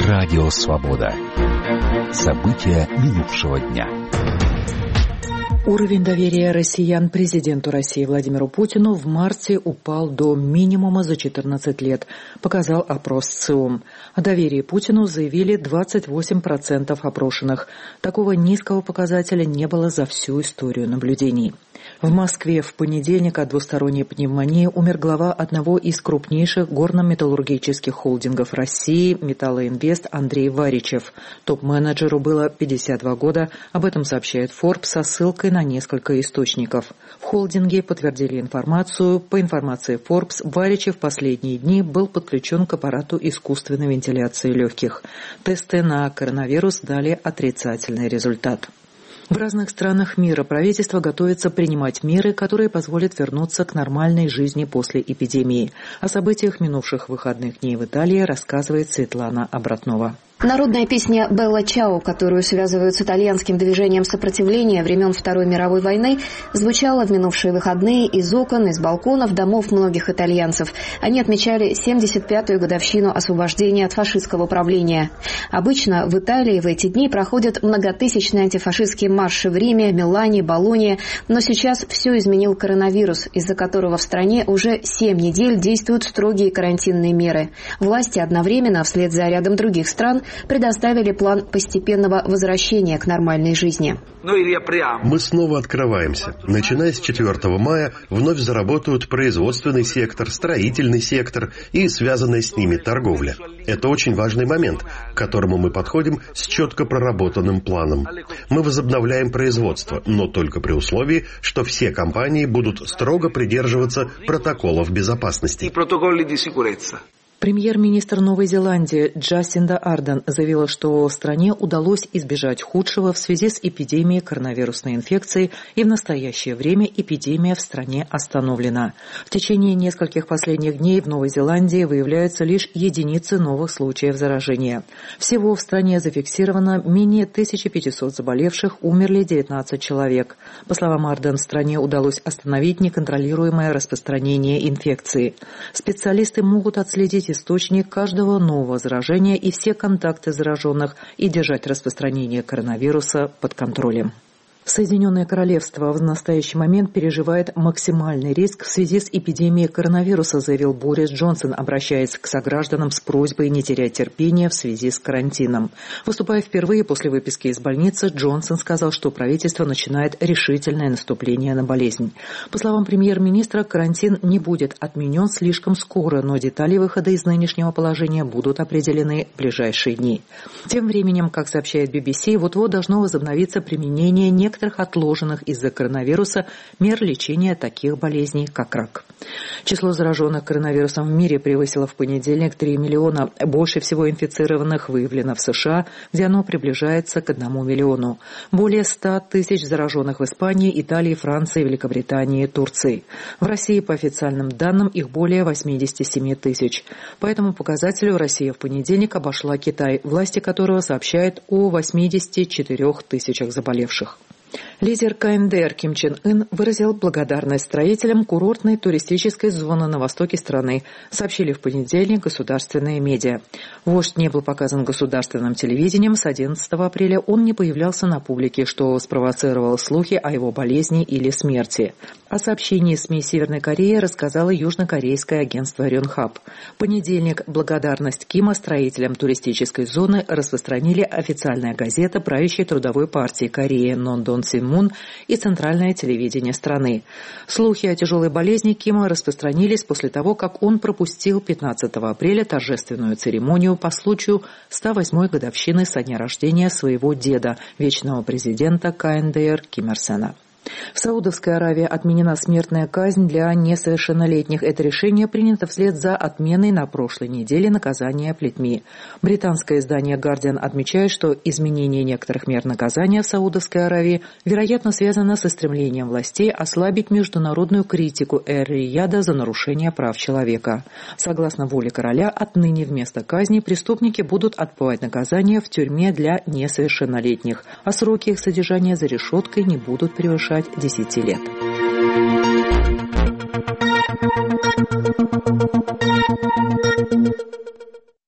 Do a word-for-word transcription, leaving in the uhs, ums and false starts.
Радио Свобода. События минувшего дня. Уровень доверия россиян президенту России Владимиру Путину в марте упал до минимума за четырнадцать лет, показал опрос ЦИОМ. О доверии Путину заявили двадцать восемь процентов опрошенных. Такого низкого показателя не было за всю историю наблюдений. В Москве в понедельник от двусторонней пневмонии умер глава одного из крупнейших горно-металлургических холдингов России «Металлоинвест» Андрей Варичев. Топ-менеджеру было пятьдесят два года, об этом сообщает Forbes со ссылкой на несколько источников. В холдинге подтвердили информацию. По информации Forbes, Варичев в последние дни был подключен к аппарату искусственной вентиляции легких. Тесты на коронавирус дали отрицательный результат. В разных странах мира правительство готовится принимать меры, которые позволят вернуться к нормальной жизни после эпидемии. О событиях минувших выходных дней в Италии рассказывает Светлана Обратнова. Народная песня «Белла Чао», которую связывают с итальянским движением сопротивления времен Второй мировой войны, звучала в минувшие выходные из окон, из балконов домов многих итальянцев. Они отмечали семьдесят пятую годовщину освобождения от фашистского правления. Обычно в Италии в эти дни проходят многотысячные антифашистские марши в Риме, Милане, Болонье, но сейчас все изменил коронавирус, из-за которого в стране уже семь недель действуют строгие карантинные меры. Власти одновременно, вслед за рядом других стран, предоставили план постепенного возвращения к нормальной жизни. Мы снова открываемся. Начиная с четвёртого мая вновь заработают производственный сектор, строительный сектор и связанная с ними торговля. Это очень важный момент, к которому мы подходим с четко проработанным планом. Мы возобновляем производство, но только при условии, что все компании будут строго придерживаться протоколов безопасности. Премьер-министр Новой Зеландии Джасинда Ардерн заявила, что стране удалось избежать худшего в связи с эпидемией коронавирусной инфекции, и в настоящее время эпидемия в стране остановлена. В течение нескольких последних дней в Новой Зеландии выявляются лишь единицы новых случаев заражения. Всего в стране зафиксировано менее тысячи пятисот заболевших, умерли девятнадцать человек. По словам Ардерн, стране удалось остановить неконтролируемое распространение инфекции. Специалисты могут отследить источник каждого нового заражения и все контакты зараженных и держать распространение коронавируса под контролем. Соединенное Королевство в настоящий момент переживает максимальный риск в связи с эпидемией коронавируса, заявил Борис Джонсон, обращаясь к согражданам с просьбой не терять терпения в связи с карантином. Выступая впервые после выписки из больницы, Джонсон сказал, что правительство начинает решительное наступление на болезнь. По словам премьер-министра, карантин не будет отменен слишком скоро, но детали выхода из нынешнего положения будут определены в ближайшие дни. Тем временем, как сообщает би би си, вот-вот должно возобновиться применение некоторых некоторых отложенных из-за коронавируса мер лечения таких болезней, как рак. Число зараженных коронавирусом в мире превысило в понедельник три миллиона. Больше всего инфицированных выявлено в США, где оно приближается к одному миллиону. Более ста тысяч зараженных в Испании, Италии, Франции, Великобритании и Турции. В России, по официальным данным, их более восемьдесят семь тысяч. По этому показателю Россия в понедельник обошла Китай, власти которого сообщают о восьмидесяти четырёх тысячах заболевших. Лидер ка эн дэ эр Ким Чен Ын выразил благодарность строителям курортной туристической зоны на востоке страны, сообщили в понедельник государственные медиа. Вождь не был показан государственным телевидением. С одиннадцатого апреля он не появлялся на публике, что спровоцировало слухи о его болезни или смерти. О сообщении СМИ Северной Кореи рассказало южнокорейское агентство Рёнхап. В понедельник благодарность Кима строителям туристической зоны распространили официальная газета правящей трудовой партии Кореи Нон-Дон Син Мун и центральное телевидение страны. Слухи о тяжелой болезни Кима распространились после того, как он пропустил пятнадцатого апреля торжественную церемонию по случаю ста восьмой годовщины со дня рождения своего деда, вечного президента ка эн дэ эр Ким Ир Сена. В Саудовской Аравии отменена смертная казнь для несовершеннолетних. Это решение принято вслед за отменой на прошлой неделе наказания плетьми. Британское издание «Гардиан» отмечает, что изменение некоторых мер наказания в Саудовской Аравии, вероятно, связано со стремлением властей ослабить международную критику Эр-Рияда за нарушение прав человека. Согласно воле короля, отныне вместо казни преступники будут отбывать наказание в тюрьме для несовершеннолетних, а сроки их содержания за решеткой не будут превышать десяти лет.